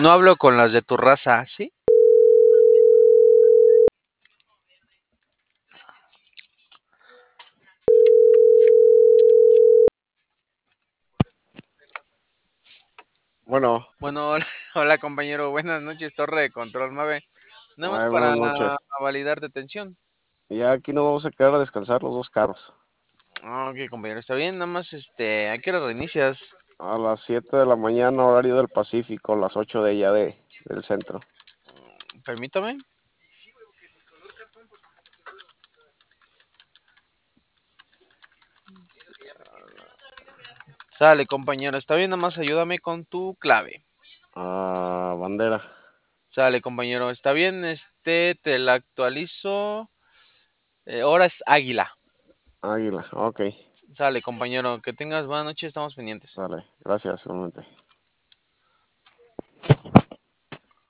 No hablo con las de tu raza, ¿sí? Bueno, Bueno, hola, hola, compañero, buenas noches, Torre de Control 9. Nada más ay, buenas para noches. validar detención. Ya aquí nos vamos a quedar a descansar los dos carros. Ah, ok, compañero, está bien, nada más, ¿a qué hora reinicias? A las 7 de la mañana, horario del Pacífico, las 8 de allá del centro. Permítame. Sale, compañero, está bien, nada más ayúdame con tu clave. Ah, bandera. Sale, compañero, está bien, te la actualizo. Hora es águila. Águila, ok. Sale, compañero, que tengas buena noche, estamos pendientes. Dale, gracias, igualmente.